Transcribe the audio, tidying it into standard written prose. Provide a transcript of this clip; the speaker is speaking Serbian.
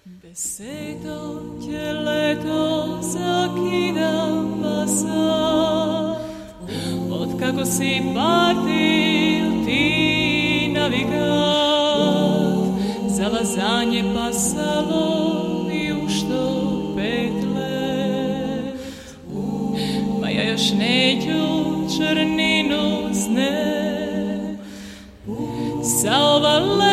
Deseto tjeleto zakida pasat, otkako si partil ti navigat, zalazanje pasalo i u što 5 let. Ma ja još neću črninu zne, sa ova